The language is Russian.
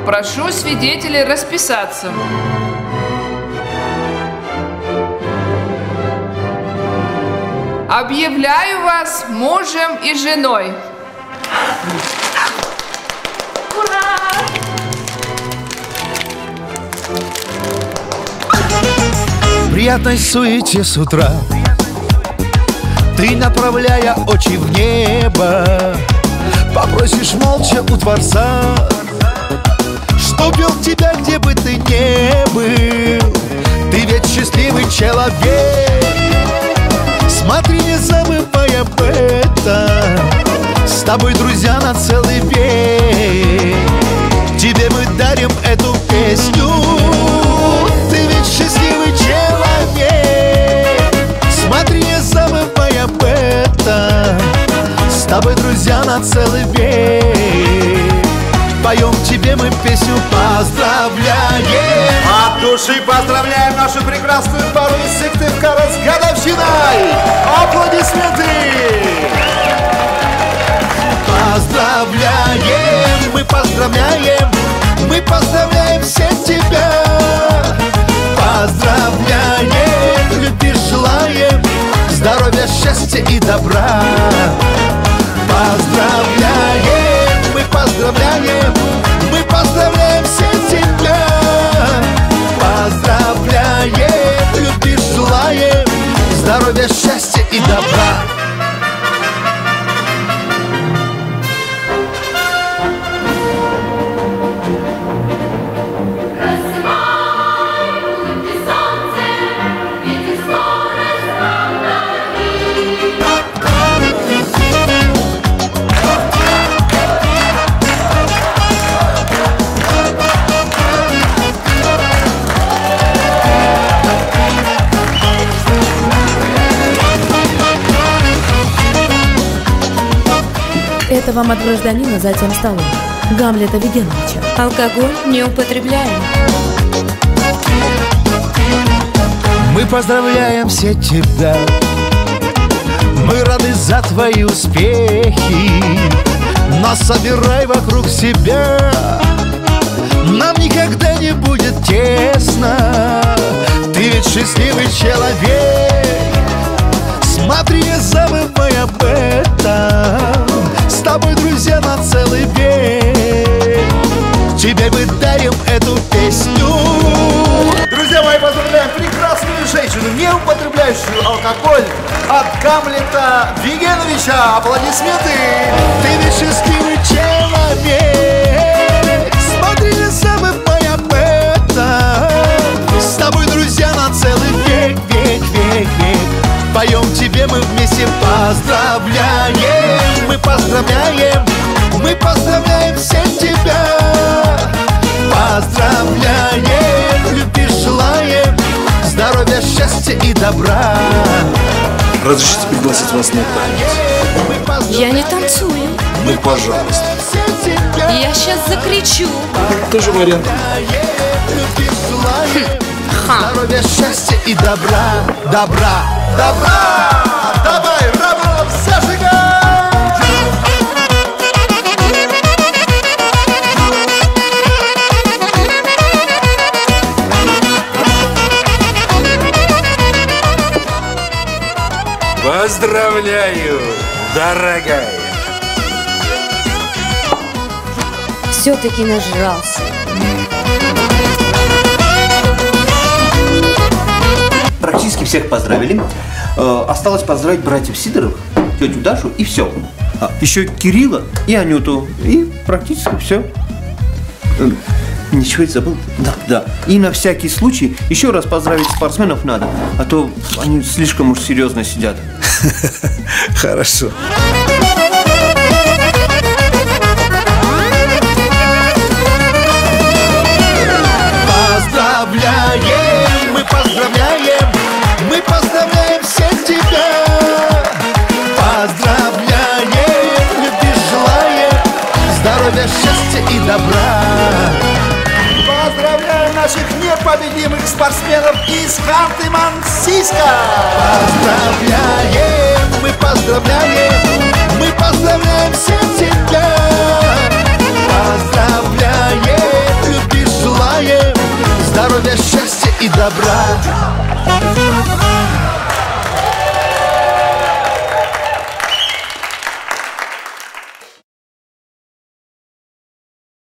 Прошу свидетелей расписаться. Объявляю вас мужем и женой. Ура! В приятной суете с утра ты, направляя очи в небо, попросишь молча у Творца, чтоб вел тебя, где бы ты ни был. Ты ведь счастливый человек, смотри, не забывай об этом. С тобой друзья на целый век. Тебе мы дарим эту песню. Ты ведь счастливый человек, смотри, не забывай об этом. С тобой друзья на целый век. Поем тебе мы песню, поздравляем. От души поздравляем нашу прекрасную пару из Сыктывкара с годовщиной. Аплодисменты! Поздравляем, мы поздравляем, мы поздравляем всех тебя. Поздравляем, любви желаем, здоровья, счастья и добра. Поздравляем, мы поздравляем, мы поздравляем всех тебя. Поздравляем, любви желаем, здоровья, счастья и добра. Это вам от гражданина за тем столом, Гамлета Вигеновича. Алкоголь не употребляем. Мы поздравляем все тебя, мы рады за твои успехи, но собирай вокруг себя, нам никогда не будет тесно. Ты ведь счастливый человек, смотри, не забывай об этом. С тобой друзья на целый век. Тебе мы дарим эту песню. Друзья мои, поздравляем прекрасную женщину, не употребляющую алкоголь, от Гамлета Вигеновича. Аплодисменты! Ты ведь счастливый человек, смотри, не забывай об этом. С тобой друзья на целый век, век, век, век. Поем тебе мы вместе, поздравляем, мы поздравляем, мы поздравляем всех тебя. Поздравляем, любви желаем, здоровья, счастья и добра. Разрешите пригласить вас на танец? Я не танцую. Ну, пожалуйста. Я сейчас закричу. Тоже вариант. Здоровья, счастья и добра, добра, добра. Давай, работа, зажигай! Поздравляю, дорогая. Все-таки нажрался. Практически всех поздравили. Осталось поздравить братьев Сидоровых, тетю Дашу и все. Еще Кирилла и Анюту. И практически все. Ничего не забыл? Да. И на всякий случай еще раз поздравить спортсменов надо, а то они слишком уж серьезно сидят. Хорошо. Поздравляем, мы поздравляем, мы поздравляем всех тебя. Поздравляем, любви желаем, здоровья, счастья и добра. Поздравляем наших непобедимых спортсменов из Ханты-Мансийска! Поздравляем, мы поздравляем всех тебя. Поздравляем, желаем здоровья, счастья и добра.